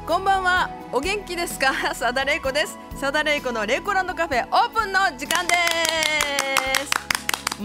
こんばんは。お元気ですか？佐田玲子です。佐田玲子のレイコランドカフェオープンの時間です。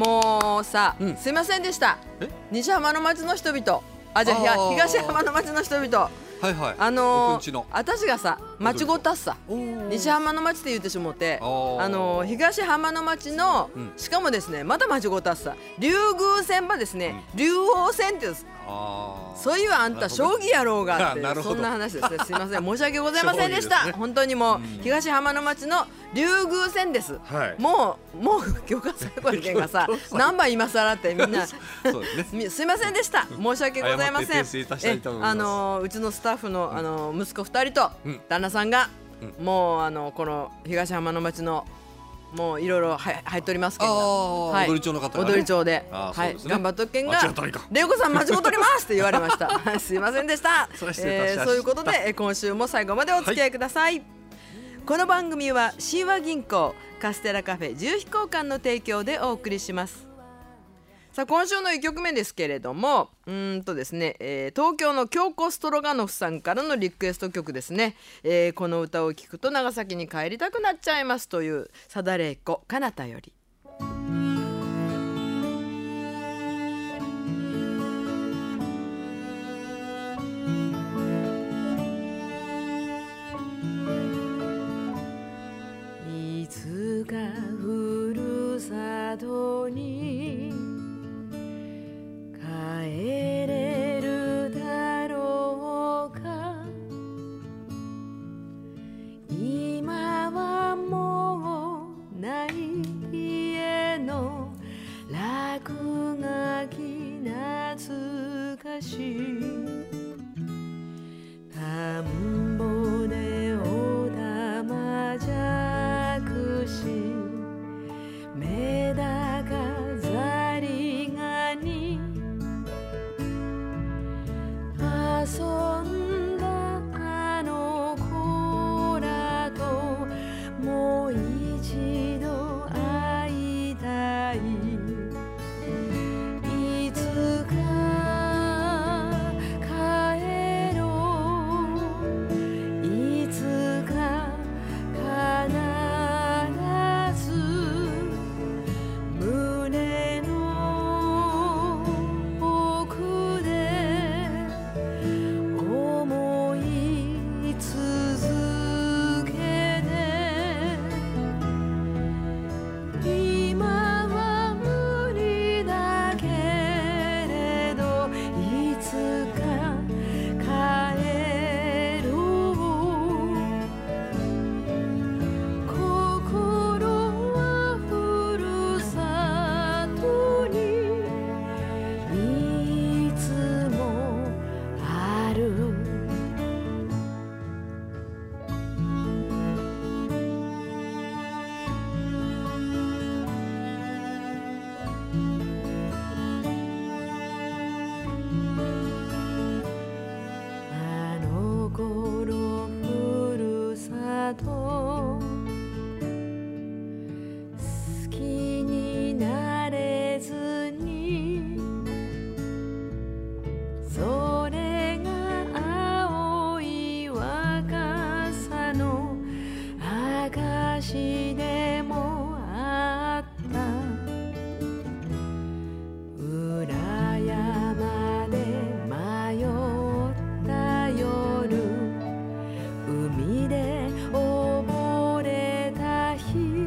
もうさ、すいませんでした。西浜の町の人々、じゃあ東浜の町の人々、私がさ間違ったっさ、西浜の町って言ってしもて、東浜の町の、しかもですね、また間違ったっさ、竜宮線はですね、竜王線ってです。そういうあんた将棋やろうがって、そんな話ですね。すいません、申し訳ございませんでした。本当にもう東浜の町の竜宮線です。もう今日が最後やけんがさ、何番今更ってみんなすいませんでした。申し訳ございません。うちのスタッフの息子2人と旦那さんがもうこの東浜の町のもういろいろ入っておりますけど、 踊町の方がね、 踊り町で頑張っとっけんが、玲子さん間違っとりますって言われました。すいませんでした。そういうことで今週も最後までお付き合いください。この番組は神話銀行カステラカフェ自由飛行館の提供でお送りします。さあ、今週の1曲目ですけれども、ですね、東京の京子ストロガノフさんからのリクエスト曲ですね。この歌を聴くと長崎に帰りたくなっちゃいますという佐田玲子かなたより。いつかふるさとに帰れるだろうか。今はもうない家の落書き懐かしい。田んぼでおたまじゃくし、メダカザリガニ遊んだあの子らともう一度会いたい。いつか帰ろう、いつか必ず胸の奥で思い続けて。今は無理だけれどいつか帰ろう。心はふるさとにいつもある。あの頃ふるさと好きになれずに、それが青い若さの証でもあった。裏山で迷った夜、海で溺れた日、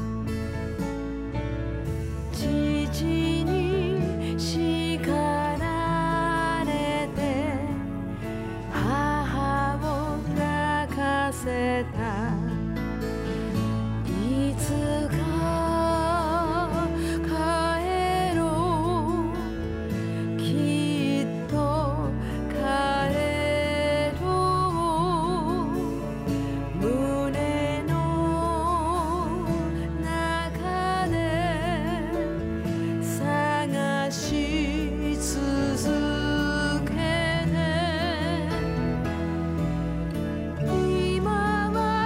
父に叱られて母を泣かせた。いつか帰ろう、きっと帰ろう。胸の中で探し続けて。今は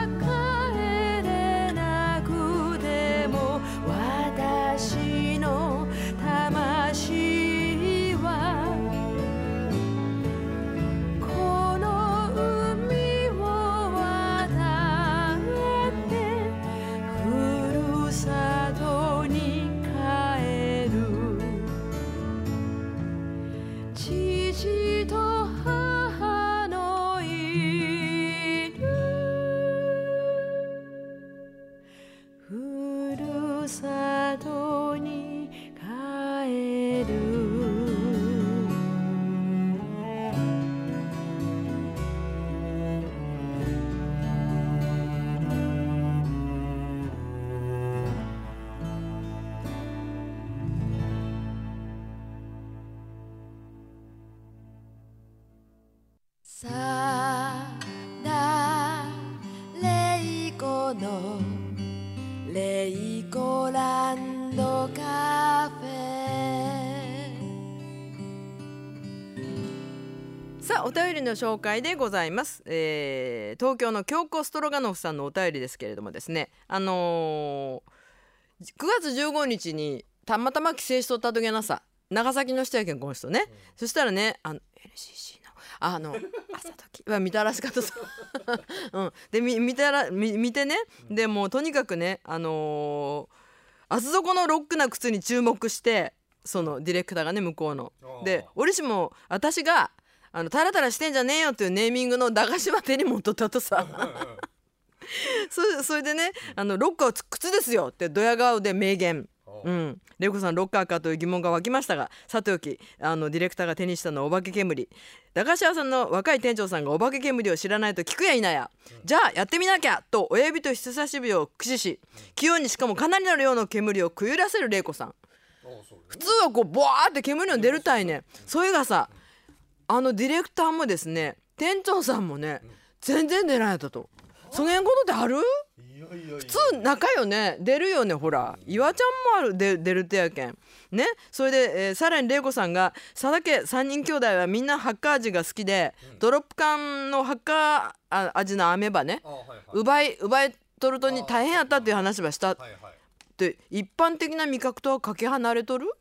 さだレイコのレイコランドカフェ。さあお便りの紹介でございます、東京の京子ストロガノフさんのお便りですけれどもですね、9月15日にたまたま帰省しとった時なさ、長崎の人やけんこの人ね、そしたらねNCC の朝時は見たらしかったさ、で見てね、でもうとにかくね厚底のロックな靴に注目して、そのディレクターがね向こうので、俺しも私がタラタラしてんじゃねえよっていうネーミングの駄菓子は手に持っとったとさそれでねロッカーは靴ですよってドヤ顔で明言。レイコさんロッカーかという疑問が湧きましたが、さておきディレクターが手にしたのはお化け煙。駄菓子屋さんの若い店長さんがお化け煙を知らないと聞くやいなや、じゃあやってみなきゃと親指と人差し指を駆使し、器用にしかもかなりの量の煙をくゆらせるレイコさん。普通はこうボワーって煙の出るたいね。それがさディレクターもですね店長さんもね全然出ないだと。そげんことってある？普通仲よね、出るよね。ほら岩ちゃんも出るってやけんね。それで、さらに玲子さんが佐田家3人兄弟はみんなハッカー味が好きで、ドロップ缶のハッカー味のアメバね、奪い取るとに大変やったっていう話はした、で一般的な味覚とはかけ離れとる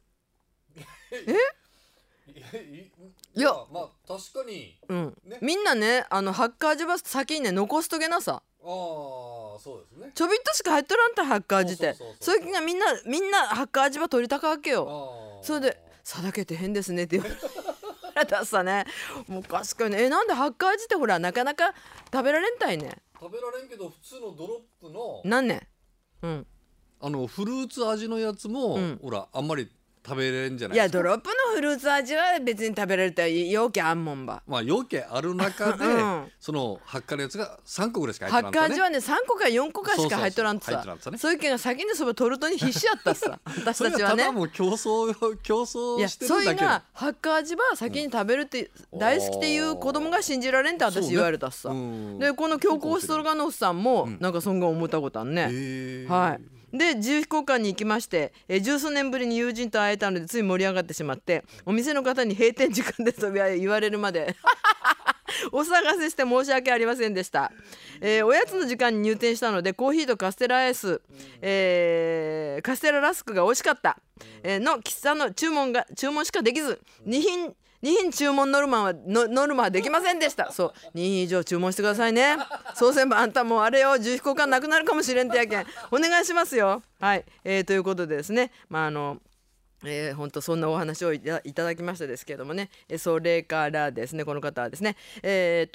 いやまあ確かに、 みんなねハッカー味は先にね残しとけなさ。 そうですね。 ちょびっとしか入っとらんたハッカー味って、そういう気がみんなハッカー味は取りたかわけよ。それで佐田家って変ですねって言われたさね。もう確かになんでハッカー味ってほらなかなか食べられんたいね。 食べられんけど普通のドロップのなんねフルーツ味のやつも、ほらあんまり食べれんじゃないですか。いやドロップのフルーツ味は別に食べられたら容器あんもんば。 まあ容器ある中で、そのハッカーのやつが3個ぐらいしか入っとらんとね。 ハッカー味はね3個か4個かしか入っとらんとさ。そういうけが先にそば取るとに必死やったさ私たちはね。 それはただもう競争してるだけ。 そういうがハッカー味は先に食べるって大好きっていう子供が信じられんって私言われたさ、でこの京子ストロガノフさんもなんかそんが思ったことあんね。はい。で自由飛行館に行きまして、十数年ぶりに友人と会えたのでつい盛り上がってしまって、お店の方に閉店時間ですと言われるまでお騒がせして申し訳ありませんでした。おやつの時間に入店したのでコーヒーとカステラアイス、カステララスクが美味しかった、の喫茶の注文しかできず2品注文ノルマはできませんでした。そう2品以上注文してくださいね。そうせんばあんたもうあれよ自由飛行館なくなるかもしれんってやけんお願いしますよ。はい、ということでですね、本当そんなお話をいただきましたですけれどもね、それからですねこの方はですね美しい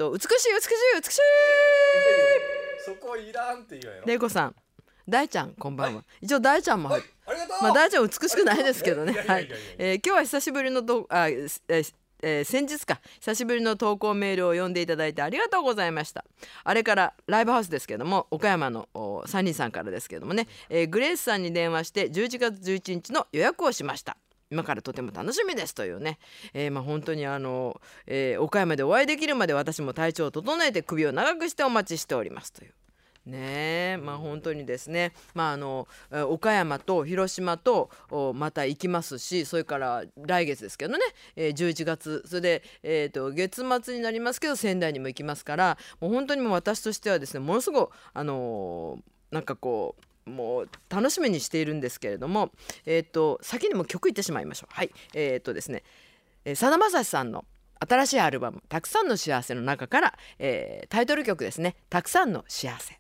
そこいらんって言うやろ。 玲子さん大ちゃんこんばんは、一応大ちゃんも、 ありがとう。 大ちゃん美しくないですけどね。はい、今日は久しぶりの先日か久しぶりの投稿メールを読んでいただいてありがとうございました。あれからライブハウスですけども岡山の3人さんからですけどもね、グレースさんに電話して11月11日の予約をしました。今からとても楽しみですというね、本当に岡山でお会いできるまで私も体調を整えて首を長くしてお待ちしておりますというね。本当にですね、岡山と広島とまた行きますし、それから来月ですけどね、11月それで、月末になりますけど仙台にも行きますから、もう本当にもう私としてはですねものすごくなんかこうもう楽しみにしているんですけれども、先にも曲いってしまいましょう。はい、ですねさだまさしさんの新しいアルバム「たくさんの幸せ」の中から、タイトル曲ですね「たくさんの幸せ」。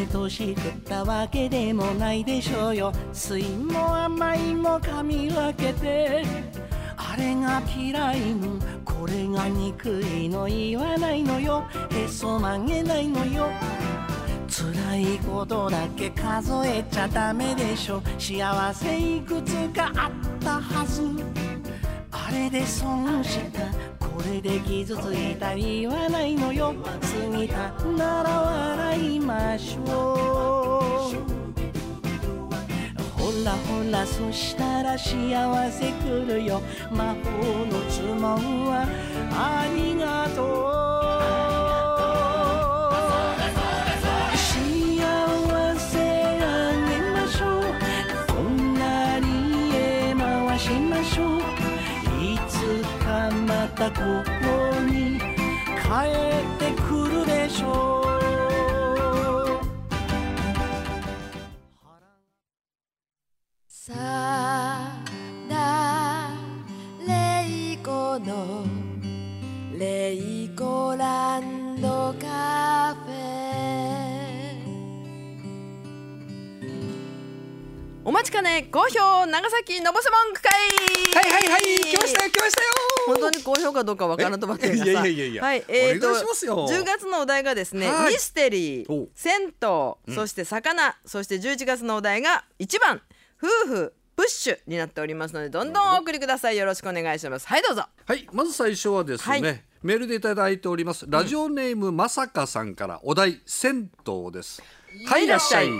毎年食ったわけでもないでしょうよ。酸いも甘いも噛み分けて、あれが嫌いのこれが憎いの言わないのよ。へそ曲げないのよ。辛いことだけ数えちゃダメでしょ。幸せいくつかあったはず。あれで損したこれで傷ついた言わないのよ。過ぎたなら笑いましょう。ほらほらそしたら幸せ来るよ。魔法の呪文はありがとう。幸せあげましょう。隣へ回しましょう。いつかまたここに帰ってくるでしょう。 さだレイコのレイコランドカフェ。 お待ちかね好評長崎のぼせ文句会。 はいはいはい、来ましたよ来ましたよ。 本当に好評かどうかわからんとばってがさ、 いやいやいや、 はい、 お願いしますよ。 10月のお題がですね、ミステリー、銭湯、そして魚、そして11月のお題が1番夫婦プッシュになっておりますので、どんどんお送りください。よろしくお願いします。はい、どうぞ。 はい、まず最初はですね、はい、メールでいただいておりますラジオネームまさかさんから、お題銭湯です。はい、いらっしゃい。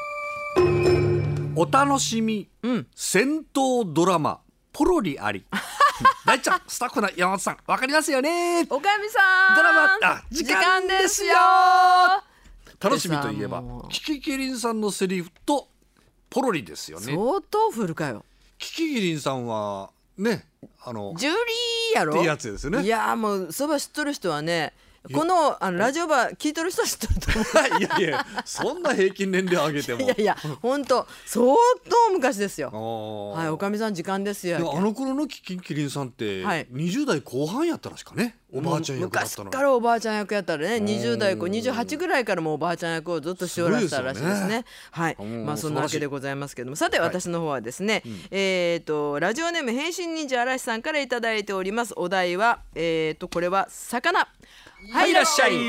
お楽しみ、銭湯ドラマポロリあり大ちゃん、スタッフの山本さん、わかりますよね。 おかみさん、 ドラマ時間ですよ。楽しみといえばキキキリンさんのセリフとポロリですよね。 相当フルかよ。 キキキリンさんはね、 ジュリーやろってやつですよね。 いやもうそば知っとる人はね、このラジオバー聞いとる人は知っとると思ういやいや、そんな平均年齢上げてもいやいや、本当相当昔ですよ。はい、おかみさん時間ですよ。 あの頃のキキキリンさんって20代後半やったらしかね、おばあちゃん役だったの。 昔からおばあちゃん役やったらね、20代28ぐらいからもうおばあちゃん役をずっとしておらしたらしいですね。はい、まあそんなわけでございますけども、さて私の方はですね、ラジオネーム変身忍者嵐さんからいただいております。お題はこれは魚。 はい、いらっしゃい。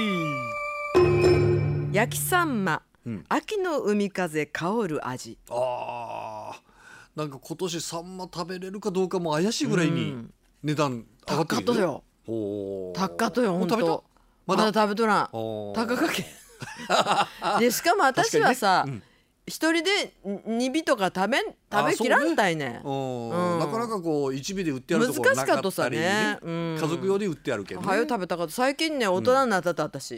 焼きサンマ、秋の海風香る味。 なんか今年サンマ食べれるかどうかも怪しいぐらいに値段上がってるよ。 高とよ。本当まだ食べとらん。高かけで、しかも私はさ、一人で2尾とか食べきらんたいね。なかなかこう1尾で売ってあるところなかったりね、家族用で売ってあるけどね。 はよ食べたかった。最近ね大人になったと私。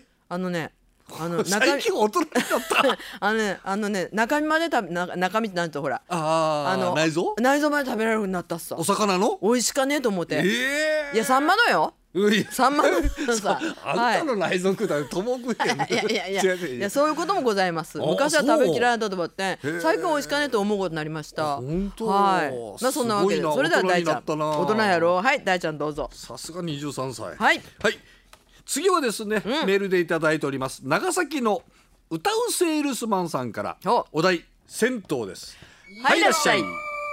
最近大人になった中身まで中身ってなんとほら内臓まで食べられるようになったっさ。 お魚の美味しかねえと思って。いやサンマのよ。サンマのさ、 あんたの内臓食うたらとも食えんの。 いやそういうこともございます。昔は食べきられたと思って最近美味しかねえと思うことになりました。 本当。 はい。そんなわけで、それでは大ちゃん、大人やろう。はい、大ちゃんどうぞ。 さすが23歳。 はいはい。次はですね、メールでいただいております長崎の歌うセールスマンさんから、お題銭湯です。 はい、いらっしゃい。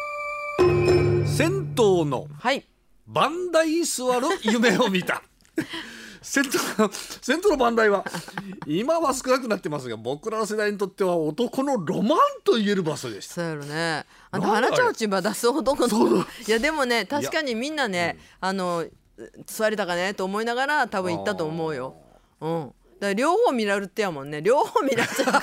銭湯の番台座る夢を見た銭湯の番台は今は少なくなってますが、僕らの世代にとっては男のロマンと言える場所でした。 そうやろね。花ちゃうちんば出す男の。いやでもね、確かにみんなね、座りたかねと思いながら多分行ったと思うよ。だから両方見られるってやもんね。両方見られちゃう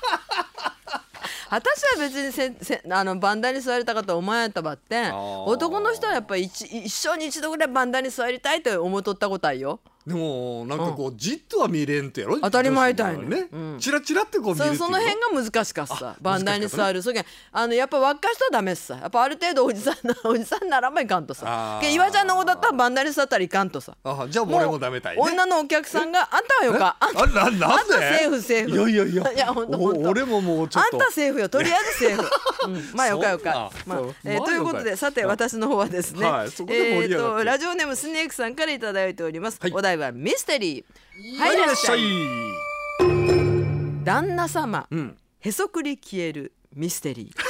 私は別にバンダに座りたかったらお前やったばって、男の人はやっぱり一生に一度ぐらいバンダに座りたいと思っとったことあるよ。 でもなんかこうじっとは見れんってやろ。 当たり前だよね。 チラチラってこう見るっていう。 その辺が難しかったさ。バンダに座る。それやっぱ若い人はダメっすさ。やっぱある程度おじさんならばいかんとさ。岩ちゃんの方だったらバンダに座ったらいかんとさ。 じゃあ俺もダメたいね。 女のお客さんがあんたはよか。あんたセーフ。 いや俺ももうちょっと。 あんたセーフよ。とりあえずセーフ。まあよかよか。ということで、さて私の方はですね、ラジオネームスネークさんからいただいております。お題はミステリー。はい、いらっしゃい。 旦那様、へそくり消えるミステリー。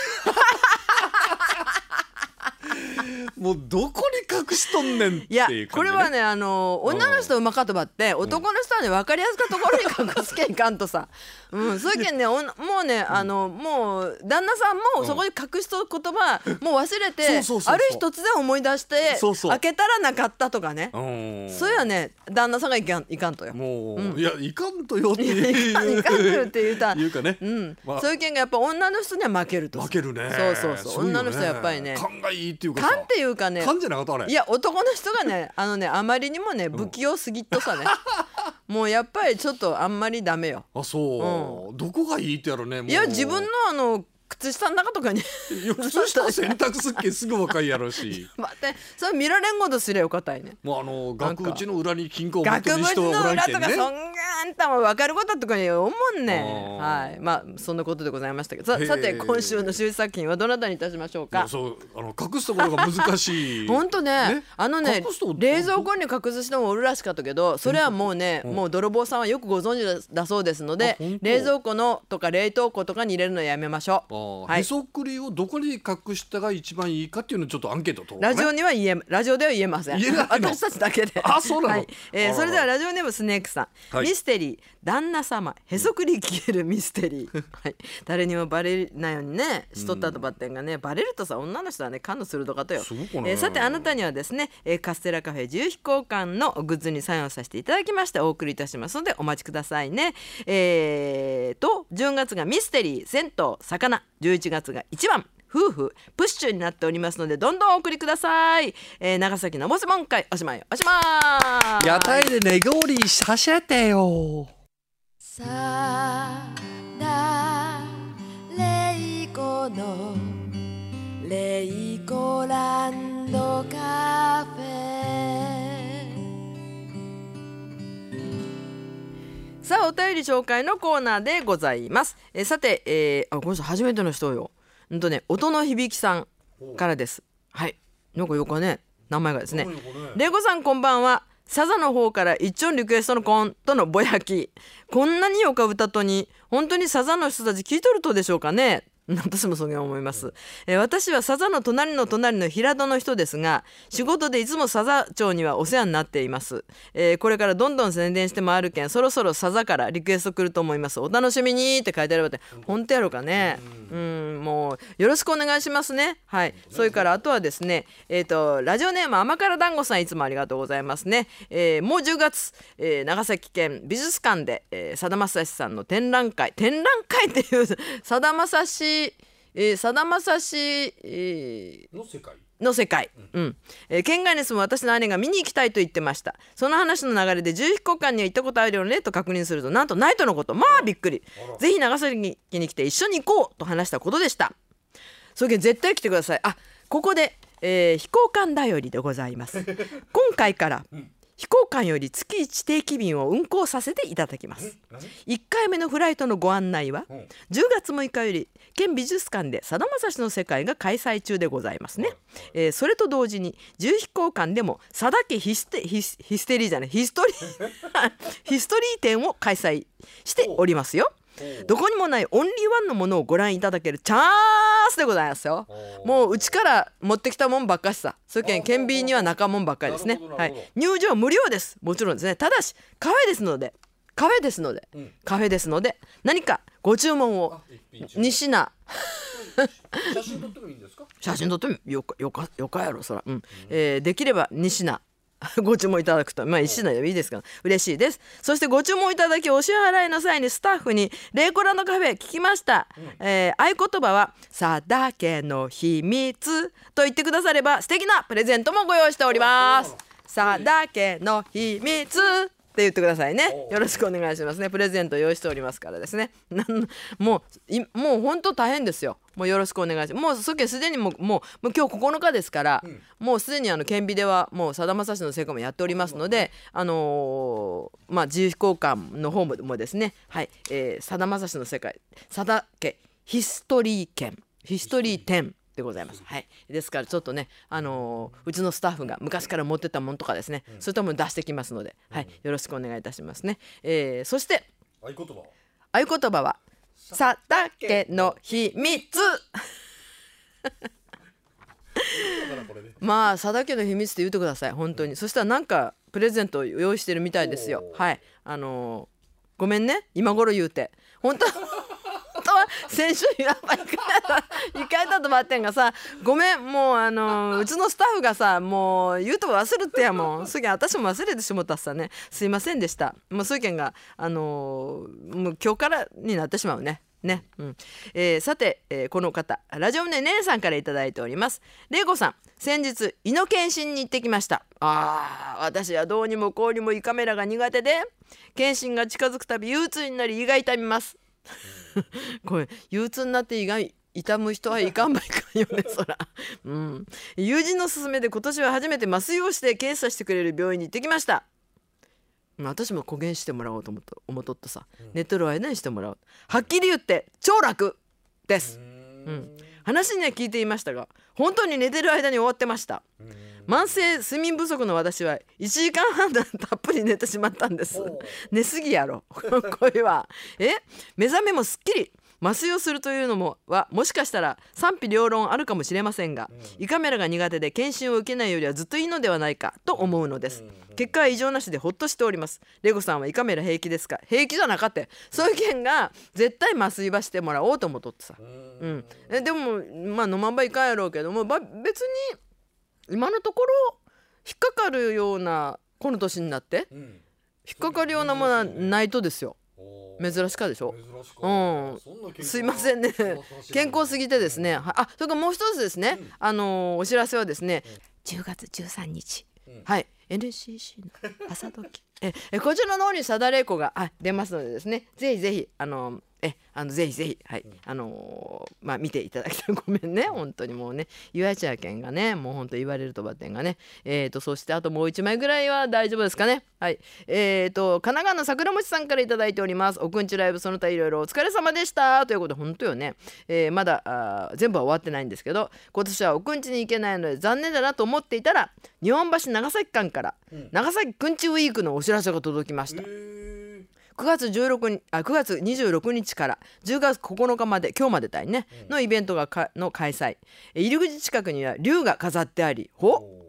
もうどこに隠しとんねんっていう感じ、ね、 いやこれはね女の人うまかとばって男の人はね分かりやすかところに隠すけんかんとさ、そういうけんねもうねもう旦那さんもそこに隠しとる言葉もう忘れてある日突然思い出して開けたらなかったとかね、それはね旦那さんがいかんとよ。 もう、いやいかんとよっていかんとよって言うたいうかね、 そういうけんがやっぱ女の人には負けると。 負けるね。 そう女の人はやっぱりね勘がいいっていうか勘っていうかね、 勘じゃなかったあれ。 いや男の人がねあまりにもね不器用すぎっとさね、もうやっぱりちょっとあんまりダメよ。 あそう、どこがいいってやろね。もういや自分の靴下の中とかに靴下洗濯すっけすぐ若いやろし待ってそれ見られんことすりゃよかったいね。 もう額縁の裏に金庫を持ってる人はおらんけんね。額縁の裏とかそんがあんたも分かることとかに思んね。はい、まあそんなことでございましたけど、さて今週の週作品はどなたにいたしましょうか。 そう隠すところが難しい。 本当ね冷蔵庫に隠す人もおるらしかったけど、それはもうねもう泥棒さんはよくご存知だそうですので、冷蔵庫のとか冷凍庫とかに入れるのやめましょう。 へそくりをどこに隠したが一番いいかっていうのをちょっとアンケートと、 ラジオでは言えません。私たちだけで。 あ、そうなの。 それではラジオネームスネークさん、ミステリー旦那様へそくり消えるミステリー、誰にもバレないようにねしとったとばってんがね、バレるとさ女の人はね感の鋭かったよ。さてあなたにはですね、カステラカフェ自由飛行館のグッズにサインをさせていただきましてお送りいたしますのでお待ちくださいね。10月がミステリー銭湯魚、11月が1番夫婦プッシュになっておりますのでどんどんお送りください。長崎のボス門会おしまいおしまい。 屋台でねごりさせてよ。 さだレイコのレイコランドカフェ。 さあお便り紹介のコーナーでございます。さて、この人初めての人よ。音の響さんからです。はい、なんかよかね名前がですね。レイコさんこんばんは。サザの方から一丁リクエストのコンとのぼやき、こんなによか歌とに本当にサザの人たち聞いとるとでしょうかね。私もそう思います。私はサザの隣の平戸の人ですが、仕事でいつもサザ町にはお世話になっています。これからどんどん宣伝して回るけんそろそろサザからリクエスト来ると思います。お楽しみにって書いてあるわけ。本当やろうかね。もうよろしくお願いしますね。はい。それからあとはですね、ラジオネーム甘辛団子さんいつもありがとうございますね。もう10月、長崎県美術館でさだまさしさんの展覧会っていうさだまさしの世界、県外に住む私の姉が見に行きたいと言ってました。その話の流れで自由飛行館には行ったことあるよねと確認すると、なんとないとのこと。まあびっくり。ぜひ長崎に来て一緒に行こうと話したことでした。それで絶対来てください。ここで、飛行館だよりでございます今回から飛行館より月1定期便を運航させていただきます。1回目のフライトのご案内は10月6日より県美術館でさだまさしの世界が開催中でございますね。それと同時に自由飛行館でもさだ家ヒストリー展を開催しておりますよ。どこにもないオンリーワンのものをご覧いただけるチャンスでございますよ。もううちから持ってきたもんばっかしさ。そういうけん県民には中もんばっかりですね。はい、入場無料です。もちろんですね。ただしカフェですので何かご注文を2品写真撮ってもいいんですか。 写真撮ってもよかやろそら、できれば2品ご注文いただくと1品でもいいですから嬉しいです。そしてご注文いただきお支払いの際にスタッフにレイコラのカフェ聞きました、合言葉はさだ家の秘密と言ってくだされば素敵なプレゼントもご用意しております。さだ家の秘密って言ってくださいね。よろしくお願いしますね。プレゼント用意しておりますからですね。もう本当大変ですよ。もうよろしくお願いします。もうそけすでにもう今日9日ですから、もうすでに県美ではもうさだまさしの成果もやっておりますので、自由飛行館の方もですね、さだまさしの世界さだ家ヒストリー展でございます。ですからちょっとね、うちのスタッフが昔から持ってたものとかですね、そういったもの出してきますので、よろしくお願いいたしますね。そして合合言葉は佐竹の秘密まあ佐竹の秘密って言ってください本当に。そしたらなんかプレゼントを用意してるみたいですよ。はい、ごめんね今頃言うて、本当は先週やっぱり一回だとばってんがさ、ごめんもううちのスタッフがさもう言うと忘れてやもんすげん、私も忘れてしもたっさね、すいませんでした。もうそういう件がもう今日からになってしまうね。さて、この方ラジオネーねねさんからいただいております。れいこさん、先日胃の検診に行ってきました。私はどうにもこうにも胃カメラが苦手で、検診が近づくたび憂鬱になり胃が痛みますこれ憂鬱になって胃が痛む人はいかんばいかんよねそら友人の勧めで今年は初めて麻酔をして検査してくれる病院に行ってきました。私も公言してもらおうと思っとったさ、寝てる間にしてもらおう。はっきり言って超楽です。話には聞いていましたが本当に寝てる間に終わってました。慢性睡眠不足の私は1時間半たっぷり寝てしまったんです。寝すぎやろこれは。目覚めもすっきり。麻酔をするというのもしかしたら賛否両論あるかもしれませんが、胃カメラが苦手で検診を受けないよりはずっといいのではないかと思うのです。結果は異常なしでほっとしております。レゴさんは胃カメラ平気ですか？平気じゃなかった。そういう件が絶対麻酔はしてもらおうと思っとってさ、でも飲まんばいかんやろうけども、別に今のところ引っかかるような、この年になって引っかかるようなものはないとですよ。珍しかでしょ。すいませんね健康すぎてですね。それからもう一つですね、お知らせはですね、10月13日、はい NCC の朝時こちらの方にさだれいこが出ますのでですね、ぜひぜひぜひぜひ、はい、見ていただきたい。ごめんね本当にもうね言われちゃうけんがね、もう本当言われるとばってんがね。そしてあともう1枚ぐらいは大丈夫ですかね。はい、神奈川の桜餅さんからいただいております。おくんちライブその他いろいろお疲れ様でしたということで、本当よね、まだ全部は終わってないんですけど、今年はおくんちに行けないので残念だなと思っていたら、日本橋長崎間から長崎くんちウィークのお知らせが届きました。9月26日から10月9日まで、今日までだいねのイベントの開催。入り口近くには竜が飾ってあり、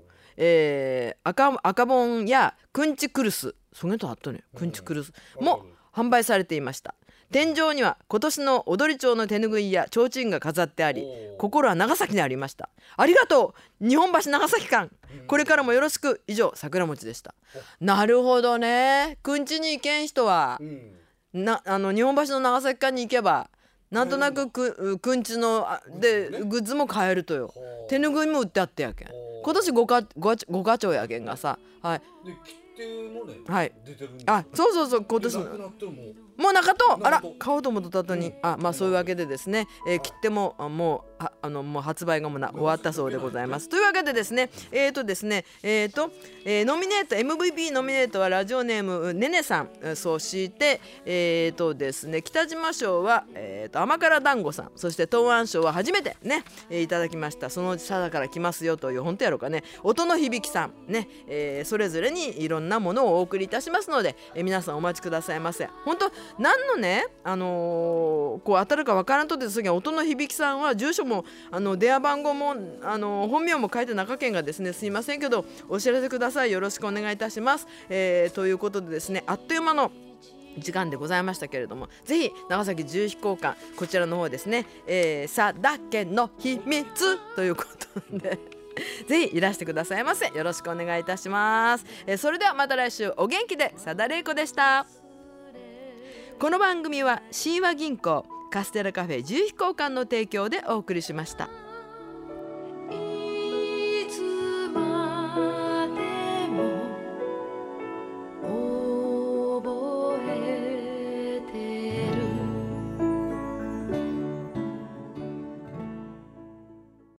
赤盆やくんちクルス、そげんとあったね、くんちクルスも販売されていました。天井には今年の踊町の手ぬぐいや提灯が飾ってあり、心は長崎にありました。ありがとう日本橋長崎間、これからもよろしく。以上桜餅でした。なるほどね、くんちに行けん人は、日本橋の長崎間に行けばなんとなくくんちのでグッズも買えるとよ。手ぬぐいも売ってあってやけん、今年五課長やけんがさ、はいで切手もね、はい、出てるんです。そう今年もう中と買おうと思った後にそういうわけでですね、切手ももう発売が終わったそうでございます。というわけでですね、ノミネート MVP ノミネートはラジオネームねねさん、そしてですね、北島賞は甘辛団子さん、そして東安賞は初めてね、いただきました。そのうちさだから来ますよという、本当やろうかね、音の響さんね、それぞれにいろんなものをお送りいたしますので、皆さんお待ちくださいませ。本当何のね、こう当たるかわからんとですが、音の響さんは住所も電話番号も本名も書いて中県がですね、すいませんけどお知らせください。よろしくお願いいたします。ということでですね、あっという間の時間でございましたけれども、ぜひ長崎自由飛行館こちらの方ですね、さだけの秘密ということでぜひいらしてくださいませ。よろしくお願いいたします。それではまた来週お元気で。さだれいこでした。この番組は神話銀行カステラカフェ自由飛行館の提供でお送りしました。